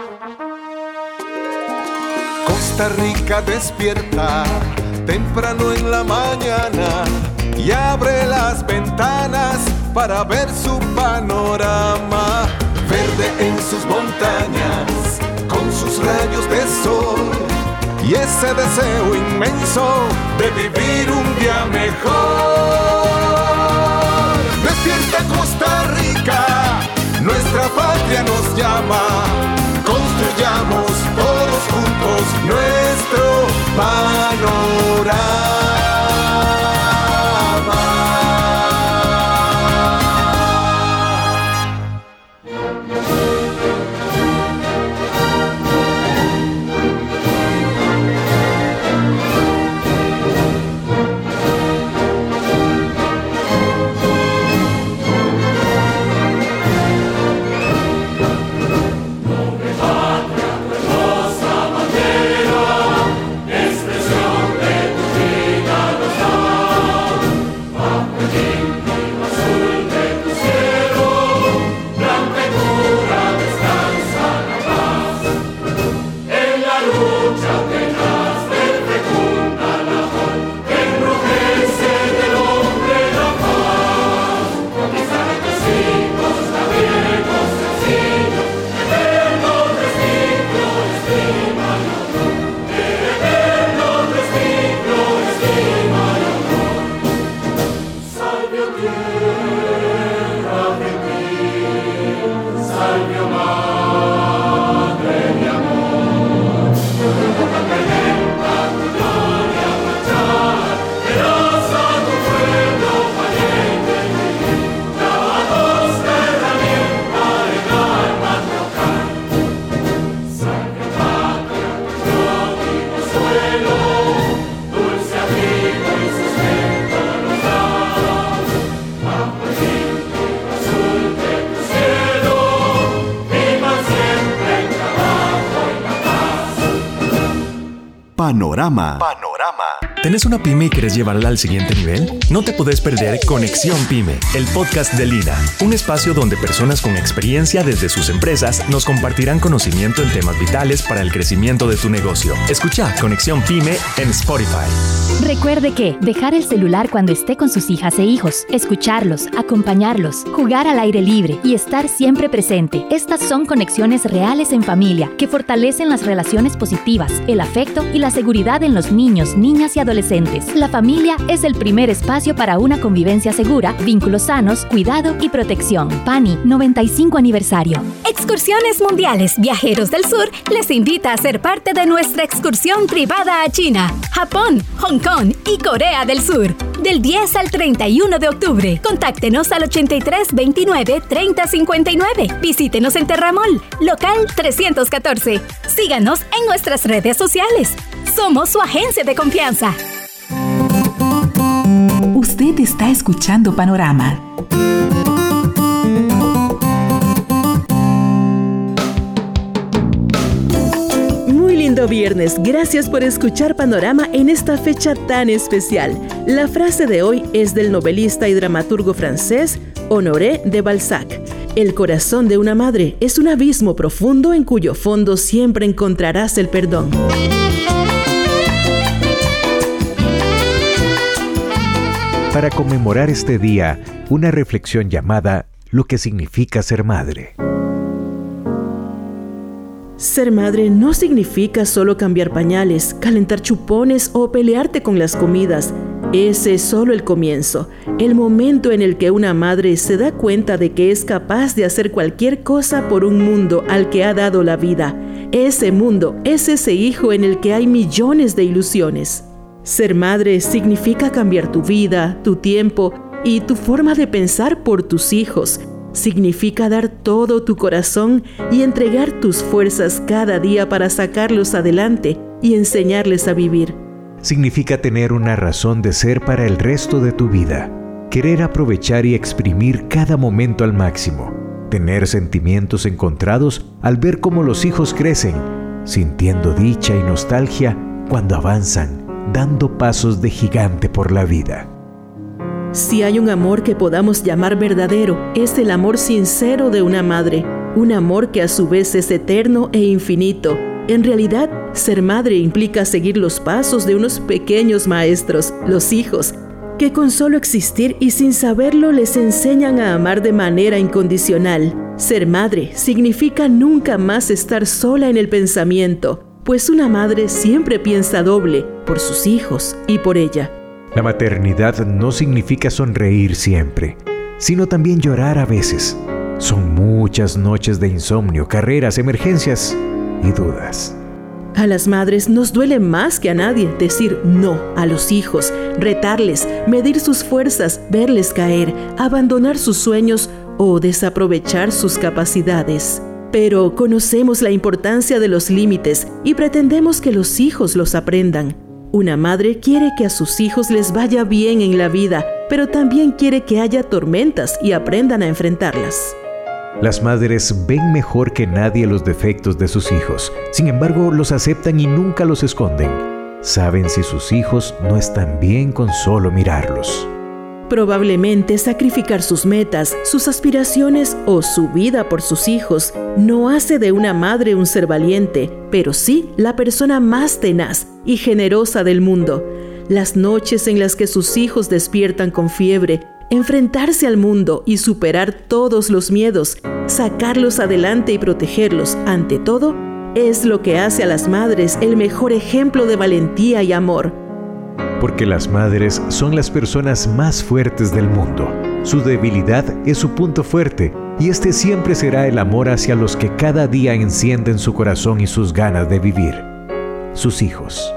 Costa Rica despierta temprano en la mañana y abre las ventanas para ver su panorama. Verde en sus montañas, con sus rayos de sol y ese deseo inmenso de vivir un día mejor. Despierta Costa Rica, nuestra patria nos llama. Construyamos todos juntos nuestro panorama. Panorama. ¿Tenés una pyme y querés llevarla al siguiente nivel? No te podés perder Conexión Pyme, el podcast de Lina, un espacio donde personas con experiencia desde sus empresas nos compartirán conocimiento en temas vitales para el crecimiento de tu negocio. Escucha Conexión Pyme en Spotify. Recuerde que dejar el celular cuando esté con sus hijas e hijos, escucharlos, acompañarlos, jugar al aire libre y estar siempre presente. Estas son conexiones reales en familia que fortalecen las relaciones positivas, el afecto y la seguridad en los niños, niñas y adolescentes. La familia es el primer espacio para una convivencia segura, vínculos sanos, cuidado y protección. PANI, 95 aniversario. Excursiones Mundiales Viajeros del Sur les invita a ser parte de nuestra excursión privada a China, Japón, Hong Kong y Corea del Sur. Del 10 al 31 de octubre. Contáctenos al 83 29 30 59. Visítenos en Terramol, local 314. Síganos en nuestras redes sociales. Somos su agencia de confianza. Usted está escuchando Panorama. Muy lindo viernes. Gracias por escuchar Panorama en esta fecha tan especial. La frase de hoy es del novelista y dramaturgo francés Honoré de Balzac. El corazón de una madre es un abismo profundo en cuyo fondo siempre encontrarás el perdón. Para conmemorar este día, una reflexión llamada Lo que significa ser madre. Ser madre no significa solo cambiar pañales, calentar chupones o pelearte con las comidas. Ese es solo el comienzo, el momento en el que una madre se da cuenta de que es capaz de hacer cualquier cosa por un mundo al que ha dado la vida. Ese mundo es ese hijo en el que hay millones de ilusiones. Ser madre significa cambiar tu vida, tu tiempo y tu forma de pensar por tus hijos. Significa dar todo tu corazón y entregar tus fuerzas cada día para sacarlos adelante y enseñarles a vivir. Significa tener una razón de ser para el resto de tu vida. Querer aprovechar y exprimir cada momento al máximo. Tener sentimientos encontrados al ver cómo los hijos crecen, sintiendo dicha y nostalgia cuando avanzan, dando pasos de gigante por la vida. Si hay un amor que podamos llamar verdadero, es el amor sincero de una madre. un amor que a su vez es eterno e infinito. En realidad, ser madre implica seguir los pasos de unos pequeños maestros, los hijos, que con solo existir y sin saberlo les enseñan a amar de manera incondicional. Ser madre significa nunca más estar sola en el pensamiento, pues una madre siempre piensa doble por sus hijos y por ella. La maternidad no significa sonreír siempre, sino también llorar a veces. Son muchas noches de insomnio, carreras, emergencias y dudas. A las madres nos duele más que a nadie decir no a los hijos, retarles, medir sus fuerzas, verles caer, abandonar sus sueños o desaprovechar sus capacidades. Pero conocemos la importancia de los límites y pretendemos que los hijos los aprendan. Una madre quiere que a sus hijos les vaya bien en la vida, pero también quiere que haya tormentas y aprendan a enfrentarlas. Las madres ven mejor que nadie los defectos de sus hijos. Sin embargo, los aceptan y nunca los esconden. Saben si sus hijos no están bien con solo mirarlos. Probablemente sacrificar sus metas, sus aspiraciones o su vida por sus hijos no hace de una madre un ser valiente, pero sí la persona más tenaz y generosa del mundo. Las noches en las que sus hijos despiertan con fiebre, enfrentarse al mundo y superar todos los miedos, sacarlos adelante y protegerlos, ante todo, es lo que hace a las madres el mejor ejemplo de valentía y amor. Porque las madres son las personas más fuertes del mundo. Su debilidad es su punto fuerte, y este siempre será el amor hacia los que cada día encienden su corazón y sus ganas de vivir, sus hijos.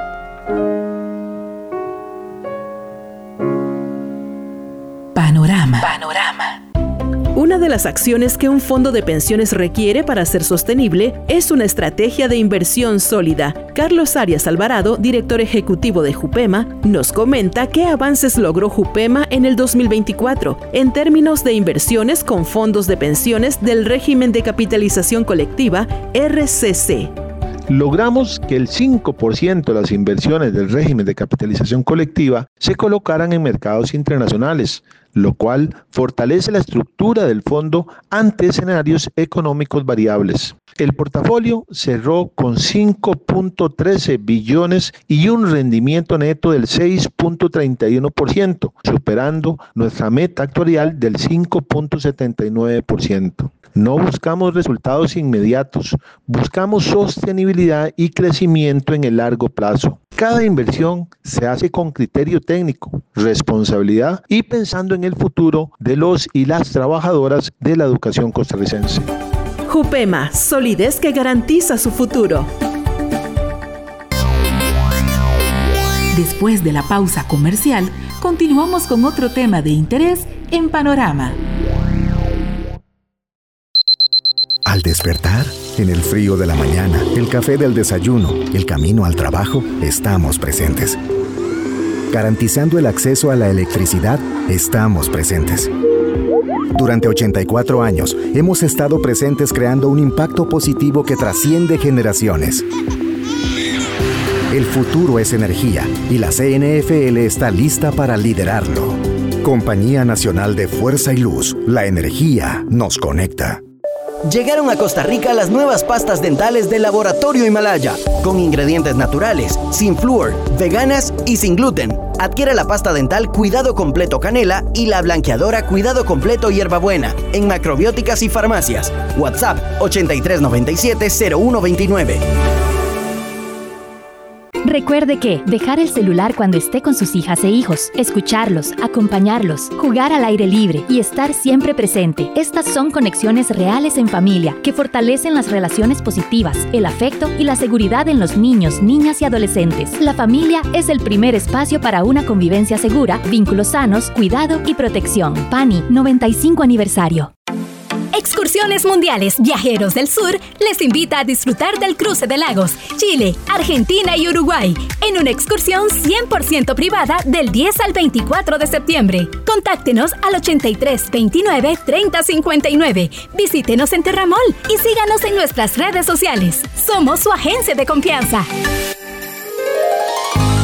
Panorama. Una de las acciones que un fondo de pensiones requiere para ser sostenible es una estrategia de inversión sólida. Carlos Arias Alvarado, director ejecutivo de Jupema, nos comenta qué avances logró Jupema en el 2024 en términos de inversiones con fondos de pensiones del régimen de capitalización colectiva, RCC. Logramos que el 5% de las inversiones del régimen de capitalización colectiva se colocaran en mercados internacionales, lo cual fortalece la estructura del fondo ante escenarios económicos variables. El portafolio cerró con 5.13 billones y un rendimiento neto del 6.31%, superando nuestra meta actuarial del 5.79%. No buscamos resultados inmediatos, buscamos sostenibilidad y crecimiento en el largo plazo. Cada inversión se hace con criterio técnico, responsabilidad y pensando en el futuro de los y las trabajadoras de la educación costarricense. Jupema, solidez que garantiza su futuro. Después de la pausa comercial, continuamos con otro tema de interés en Panorama. Al despertar, en el frío de la mañana, el café del desayuno, el camino al trabajo, estamos presentes. Garantizando el acceso a la electricidad, estamos presentes. Durante 84 años, hemos estado presentes creando un impacto positivo que trasciende generaciones. El futuro es energía y la CNFL está lista para liderarlo. Compañía Nacional de Fuerza y Luz, la energía nos conecta. Llegaron a Costa Rica las nuevas pastas dentales de Laboratorio Himalaya, con ingredientes naturales, sin flúor, veganas y sin gluten. Adquiere la pasta dental Cuidado Completo Canela y la blanqueadora Cuidado Completo Hierbabuena en macrobióticas y farmacias. WhatsApp 8397-0129. Recuerde que dejar el celular cuando esté con sus hijas e hijos, escucharlos, acompañarlos, jugar al aire libre y estar siempre presente. Estas son conexiones reales en familia que fortalecen las relaciones positivas, el afecto y la seguridad en los niños, niñas y adolescentes. La familia es el primer espacio para una convivencia segura, vínculos sanos, cuidado y protección. PANI 95 aniversario. Excursiones Mundiales Viajeros del Sur les invita a disfrutar del cruce de lagos, Chile, Argentina y Uruguay en una excursión 100% privada del 10 al 24 de septiembre. Contáctenos al 83 29 30 59. Visítenos en Terramol y síganos en nuestras redes sociales. Somos su agencia de confianza.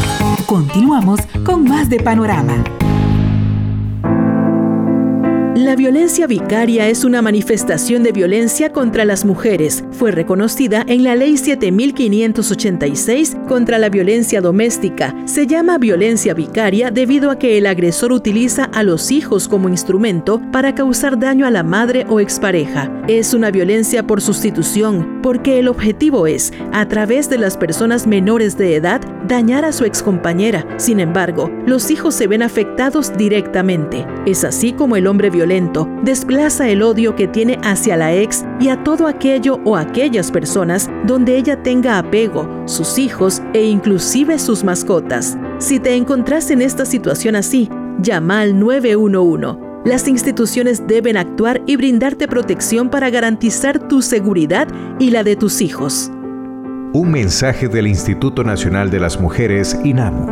Continuamos con más de Panorama. La La violencia vicaria es una manifestación de violencia contra las mujeres. Fue reconocida en la Ley 7586 contra la violencia doméstica. Se llama violencia vicaria debido a que el agresor utiliza a los hijos como instrumento para causar daño a la madre o expareja. Es una violencia por sustitución, porque el objetivo es, a través de las personas menores de edad, dañar a su excompañera. Sin embargo, los hijos se ven afectados directamente. Es así como el hombre violento desplaza el odio que tiene hacia la ex y a todo aquello o aquellas personas donde ella tenga apego, sus hijos e inclusive sus mascotas. Si te encontrás en esta situación así, llama al 911. Las instituciones deben actuar y brindarte protección para garantizar tu seguridad y la de tus hijos. Un mensaje del Instituto Nacional de las Mujeres, INAMU.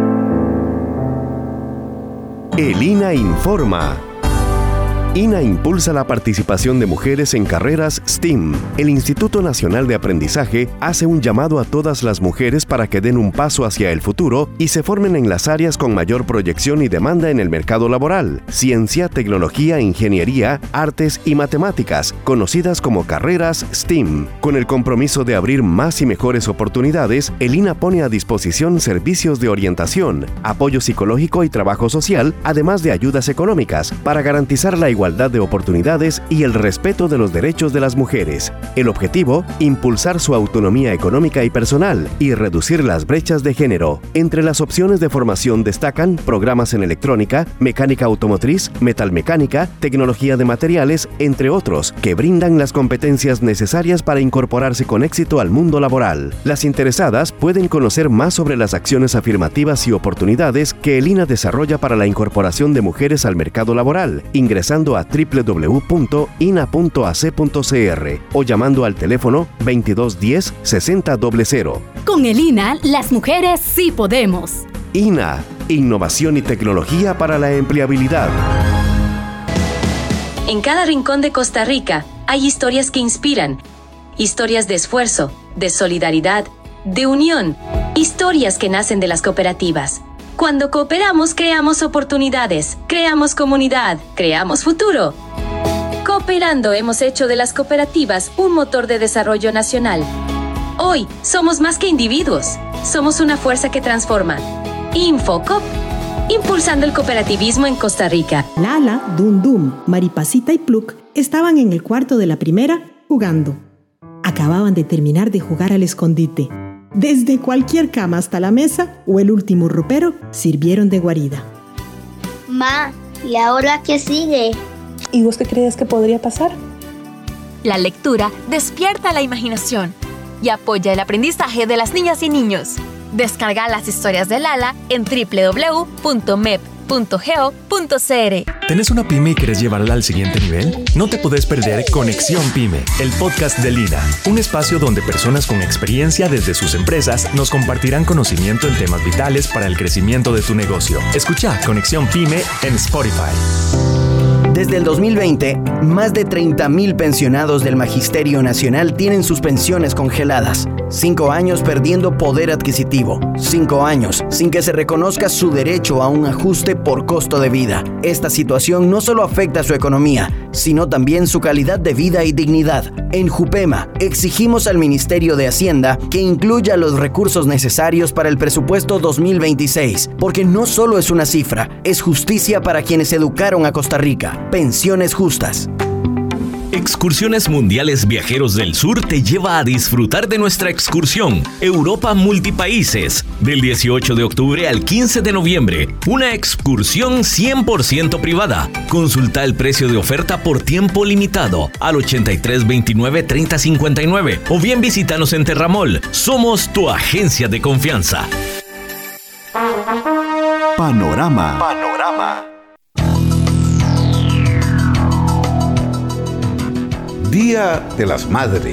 El INA informa. INA impulsa la participación de mujeres en carreras STEAM. El Instituto Nacional de Aprendizaje hace un llamado a todas las mujeres para que den un paso hacia el futuro y se formen en las áreas con mayor proyección y demanda en el mercado laboral: ciencia, tecnología, ingeniería, artes y matemáticas, conocidas como carreras STEAM. Con el compromiso de abrir más y mejores oportunidades, el INA pone a disposición servicios de orientación, apoyo psicológico y trabajo social, además de ayudas económicas, para garantizar la igualdad de oportunidades y el respeto de los derechos de las mujeres. El objetivo: impulsar su autonomía económica y personal y reducir las brechas de género. Entre las opciones de formación destacan programas en electrónica, mecánica automotriz, metalmecánica, tecnología de materiales, entre otros, que brindan las competencias necesarias para incorporarse con éxito al mundo laboral. Las interesadas pueden conocer más sobre las acciones afirmativas y oportunidades que el INA desarrolla para la incorporación de mujeres al mercado laboral, ingresando a www.ina.ac.cr o llamando al teléfono 2210-6000. Con el INA, las mujeres sí podemos. INA, innovación y tecnología para la empleabilidad. En cada rincón de Costa Rica hay historias que inspiran, historias de esfuerzo, de solidaridad, de unión, historias que nacen de las cooperativas. Cuando cooperamos, creamos oportunidades, creamos comunidad, creamos futuro. Cooperando hemos hecho de las cooperativas un motor de desarrollo nacional. Hoy somos más que individuos, somos una fuerza que transforma. Infocop, impulsando el cooperativismo en Costa Rica. Lala, Dum Dum, Maripasita y Pluck estaban en el cuarto de la primera jugando. Acababan de terminar de jugar al escondite. Desde cualquier cama hasta la mesa o el último ropero sirvieron de guarida. Ma, ¿y ahora qué sigue? ¿Y vos qué crees que podría pasar? La lectura despierta la imaginación y apoya el aprendizaje de las niñas y niños. Descarga las historias de Lala en www.mep.go.cr. ¿Tenés una pyme y querés llevarla al siguiente nivel? No te podés perder Conexión Pyme, el podcast de INA, un espacio donde personas con experiencia desde sus empresas nos compartirán conocimiento en temas vitales para el crecimiento de tu negocio. Escucha Conexión Pyme en Spotify. Desde el 2020, más de 30,000 pensionados del Magisterio Nacional tienen sus pensiones congeladas. 5 años perdiendo poder adquisitivo. 5 años sin que se reconozca su derecho a un ajuste por costo de vida. Esta situación no solo afecta su economía, sino también su calidad de vida y dignidad. En Jupema, exigimos al Ministerio de Hacienda que incluya los recursos necesarios para el presupuesto 2026, porque no solo es una cifra, es justicia para quienes educaron a Costa Rica. Pensiones justas. Excursiones Mundiales Viajeros del Sur te lleva a disfrutar de nuestra excursión Europa Multipaíses del 18 de octubre al 15 de noviembre. Una excursión 100% privada. Consulta el precio de oferta por tiempo limitado al 8329-3059 o bien visítanos en Terramol. Somos tu agencia de confianza. Panorama. Día de las Madres.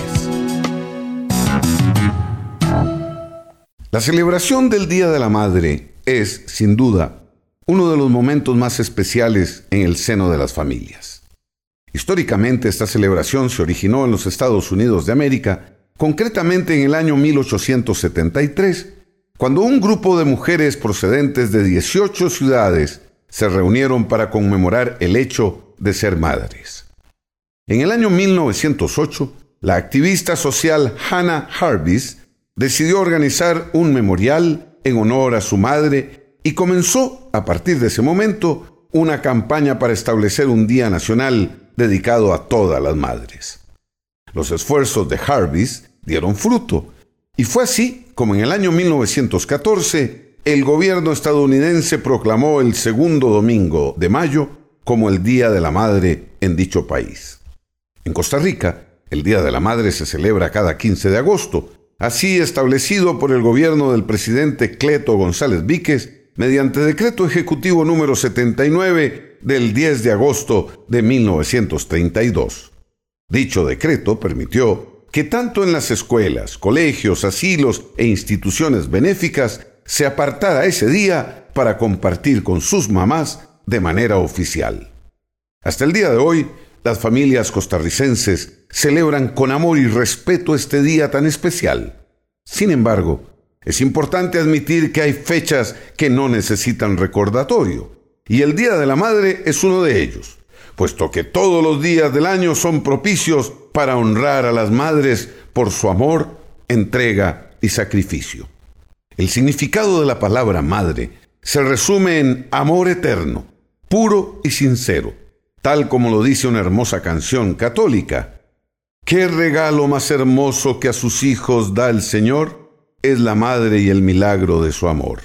La celebración del Día de la Madre es, sin duda, uno de los momentos más especiales en el seno de las familias. Históricamente, esta celebración se originó en los Estados Unidos de América, concretamente en el año 1873, cuando un grupo de mujeres procedentes de 18 ciudades se reunieron para conmemorar el hecho de ser madres. En el año 1908, la activista social Hannah Jarvis decidió organizar un memorial en honor a su madre y comenzó, a partir de ese momento, una campaña para establecer un día nacional dedicado a todas las madres. Los esfuerzos de Jarvis dieron fruto, y fue así como en el año 1914 el gobierno estadounidense proclamó el segundo domingo de mayo como el Día de la Madre en dicho país. En Costa Rica, el Día de la Madre se celebra cada 15 de agosto, así establecido por el gobierno del presidente Cleto González Víquez mediante decreto ejecutivo número 79 del 10 de agosto de 1932. Dicho decreto permitió que tanto en las escuelas, colegios, asilos e instituciones benéficas se apartara ese día para compartir con sus mamás de manera oficial. Hasta el día de hoy, las familias costarricenses celebran con amor y respeto este día tan especial. Sin embargo, es importante admitir que hay fechas que no necesitan recordatorio, y el Día de la Madre es uno de ellos, puesto que todos los días del año son propicios para honrar a las madres por su amor, entrega y sacrificio. El significado de la palabra madre se resume en amor eterno, puro y sincero, tal como lo dice una hermosa canción católica. ¿Qué regalo más hermoso que a sus hijos da el Señor? Es la madre y el milagro de su amor.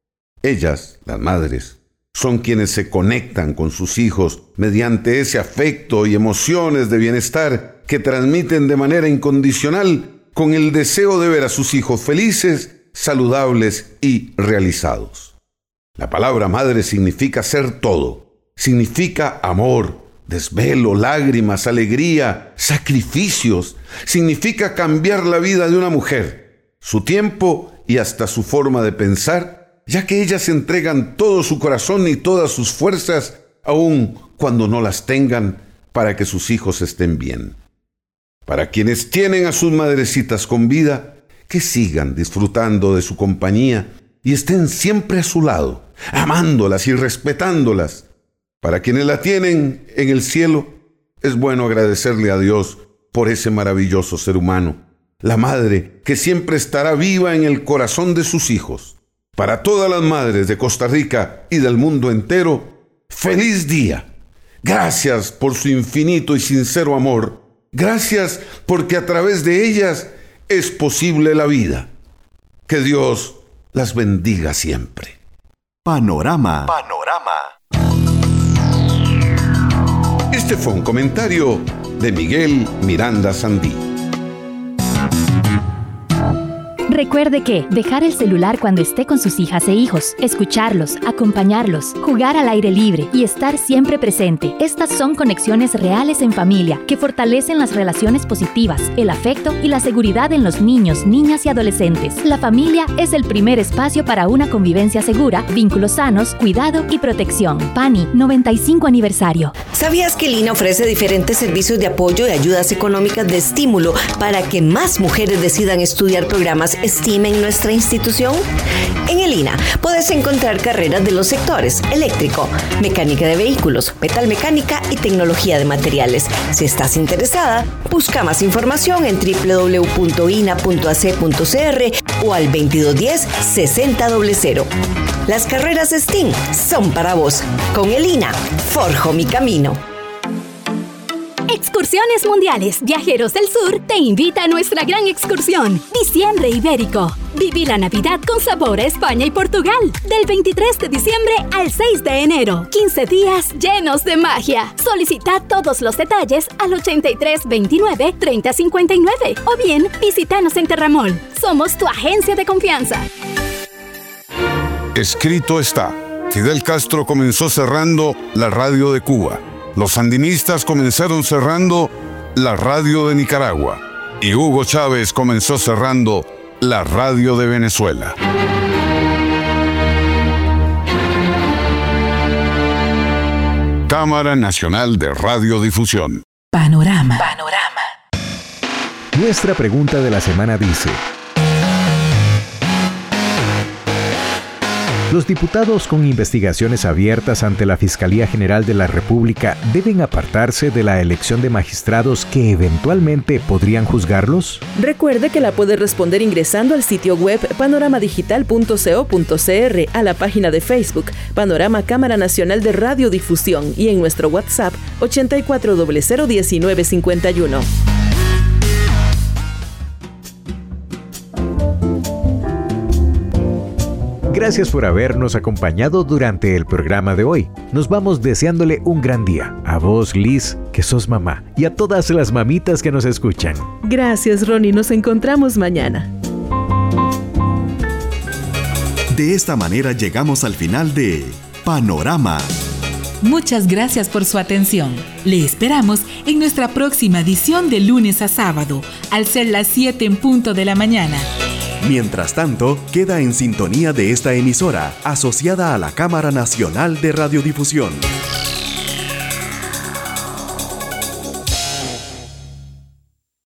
Ellas, las madres, son quienes se conectan con sus hijos mediante ese afecto y emociones de bienestar que transmiten de manera incondicional con el deseo de ver a sus hijos felices, saludables y realizados. La palabra madre significa ser todo, significa amor, desvelo, lágrimas, alegría, sacrificios, significa cambiar la vida de una mujer, su tiempo y hasta su forma de pensar, ya que ellas entregan todo su corazón y todas sus fuerzas, aun cuando no las tengan, para que sus hijos estén bien. Para quienes tienen a sus madrecitas con vida, que sigan disfrutando de su compañía y estén siempre a su lado, amándolas y respetándolas. Para quienes la tienen en el cielo, es bueno agradecerle a Dios por ese maravilloso ser humano, la madre que siempre estará viva en el corazón de sus hijos. Para todas las madres de Costa Rica y del mundo entero, ¡feliz día! Gracias por su infinito y sincero amor. Gracias porque a través de ellas es posible la vida. Que Dios las bendiga siempre. Panorama. Este fue un comentario de Miguel Miranda Sandí. Recuerde que dejar el celular cuando esté con sus hijas e hijos, escucharlos, acompañarlos, jugar al aire libre y estar siempre presente. Estas son conexiones reales en familia que fortalecen las relaciones positivas, el afecto y la seguridad en los niños, niñas y adolescentes. La familia es el primer espacio para una convivencia segura, vínculos sanos, cuidado y protección. PANI, 95 aniversario. ¿Sabías que el INA ofrece diferentes servicios de apoyo y ayudas económicas de estímulo para que más mujeres decidan estudiar programas STEAM en nuestra institución? En el INA puedes encontrar carreras de los sectores eléctrico, mecánica de vehículos, metalmecánica y tecnología de materiales. Si estás interesada, busca más información en www.ina.ac.cr o al 2210-6000. Las carreras STEAM son para vos. Con el INA, forjo mi camino. Excursiones Mundiales Viajeros del Sur te invita a nuestra gran excursión Diciembre Ibérico. Viví la Navidad con sabor a España y Portugal. Del 23 de diciembre al 6 de enero. 15 días llenos de magia. Solicita todos los detalles al 8329-3059 o bien visítanos en Terramol. Somos tu agencia de confianza. Escrito está. Fidel Castro comenzó cerrando la radio de Cuba. Los sandinistas comenzaron cerrando la radio de Nicaragua y Hugo Chávez comenzó cerrando la radio de Venezuela. Cámara Nacional de Radiodifusión. Panorama. Nuestra pregunta de la semana dice: Los diputados con investigaciones abiertas ante la Fiscalía General de la República deben apartarse de la elección de magistrados que eventualmente podrían juzgarlos. Recuerde que la puede responder ingresando al sitio web panoramadigital.co.cr, a la página de Facebook Panorama Cámara Nacional de Radiodifusión y en nuestro WhatsApp 84001951. Gracias por habernos acompañado durante el programa de hoy. Nos vamos deseándole un gran día. A vos, Liz, que sos mamá, y a todas las mamitas que nos escuchan. Gracias, Ronnie. Nos encontramos mañana. De esta manera llegamos al final de Panorama. Muchas gracias por su atención. Le esperamos en nuestra próxima edición de lunes a sábado, al ser las 7 en punto de la mañana. Mientras tanto, queda en sintonía de esta emisora, asociada a la Cámara Nacional de Radiodifusión.